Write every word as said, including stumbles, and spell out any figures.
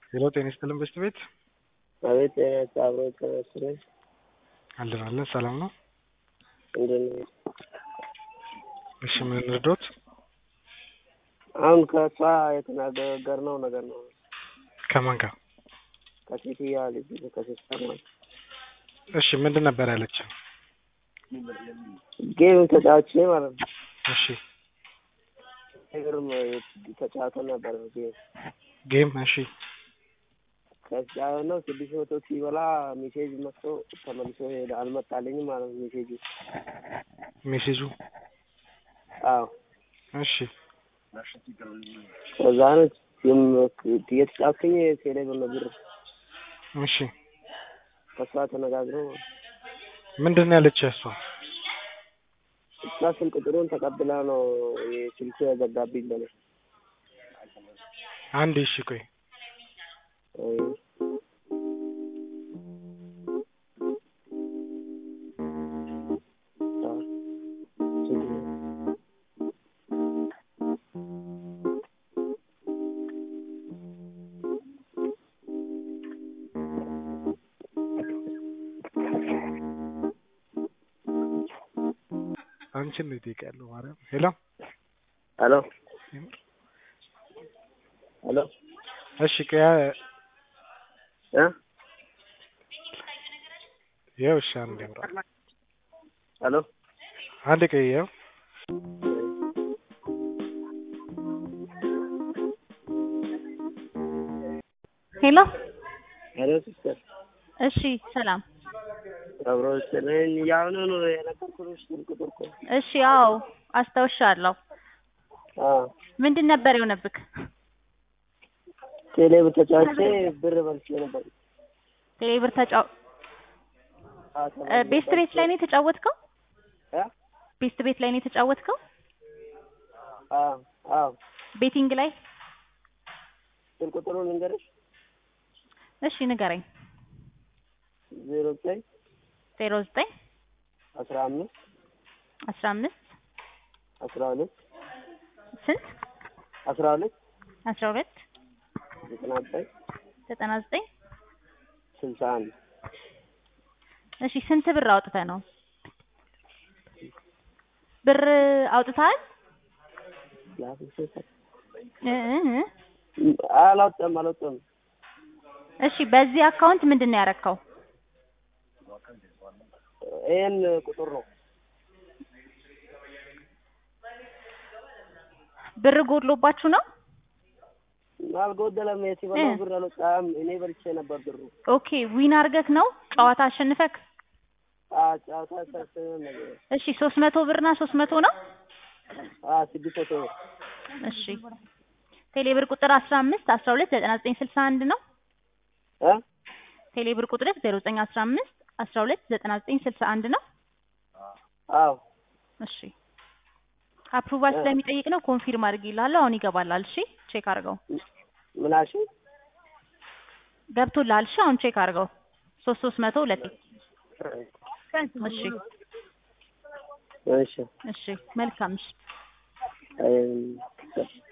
ሄሎ ጤና ይስጥልን በስት ቤት አቤት ጤና አብሮ ተመስገን አለን አለን ሰላም ነው እንደምን እሺ ምን እንርዶት አሁን ከሷ የተናገርነው ነገር ነው ከማን ጋር ከሴትዮዋ ልጅ ከሲስተር ነው እሺ ምንድን ነበር ያለችው ጌም ተጫውቼ ማለት ነው እሺ እግርም ተጫውተን ነበር ጌም ጌም እሺ ከዛ ነው ስድስት መቶ ሲበላ ሜሴጅ መጥቶ ተመልሶ ሄደ አልመጣልኝም ማለት ነው ሜሴጁ ሜሴጁ አዎ እሺ ከዛ ነው ሲም የተጫወተኝ ቴሌብር ነበር እሺ ከሷ ተነጋግረው ምንድን ነው ያለችው እሷ እሷ ስልክ ቁጥሩን ተቀብላ ነው የስልኩ ያዘጋብኝ በለው አንድ እሺ ቆይ አንቺን ነው ይጠይቃሉ ማርያም ሄሎ ሄሎ ሄሎ እሺ ከያ እ ያው እሺ አንዴ ብራ ሄሎ አንዴ ከያው ሄሎ ሄሎ ሲስተር እሺ ሰላም አብሮ ስለኝ ያው ነው የነገርኩሽ ስልክ ቁጥር እሺ አዎ አስታውሻለሁ አዎ ምንድን ነበር የሆነብክ ቴሌብር ተጫውቼ ብር በልቼ ነበር ቴሌብር ተጫው ቤስት ቤት ላይ ነው የተጫወትከው እ ቤስት ቤት ላይ ነው የተጫወትከው አዎ አዎ ቤቲንግ ላይ ስልክ ቁጥሩን ልንገርሽ እሺ ንገረኝ ዜሮ ዘጠኝ ዜሮ ዘጠኝ አስራ አምስት አስራ አምስት አስራ ሁለት ስንት አስራ ሁለት አስራ ሁለት ዘጠና ዘጠኝ ዘጠና ዘጠኝ ስልሳ አንድ እሺ ስንት ብር አውጥተህ ነው ብር አውጥተሃል እ አላውጥም አላውጥም እሺ በዚህ አካውንት ምንድን ነው ያረከው ይሄን ቁጥር ነው ብር ጎድሎባችሁ ነው አልጎደለም የሲበላው ብር አልወጣም እኔ በልቼ ነበር ብሩ ኦኬ ዊን አርገክ ነው ጨዋታ አሸንፈክ አ ጨዋታ አሸንፈን ነበር እሺ ሶስት መቶ ብርና ሶስት መቶ ነው አ ስድስት መቶ እሺ ቴሌብር ቁጥር አስራ አምስት አስራ ሁለት ዘጠና ዘጠኝ ስልሳ አንድ ነው እ ቴሌብር ቁጥር ዜሮ ዘጠኝ አስራ አምስት አስራ ሁለት ዘጠና ዘጠኝ ስልሳ አንድ ነው አዎ እሺ አፕሩቫል ስለሚጠይቅ ነው ኮንፊርም አድርጊልሃለሁ አሁን ይገባላል እሺ ቼክ አድርገው ምን አልሽ ገብቶልሃል እሺ አሁን ቼክ አድርገው ሶስት ሶስት መቶ ሁለት እሺ እሺ እሺ መልካም እሺ አይ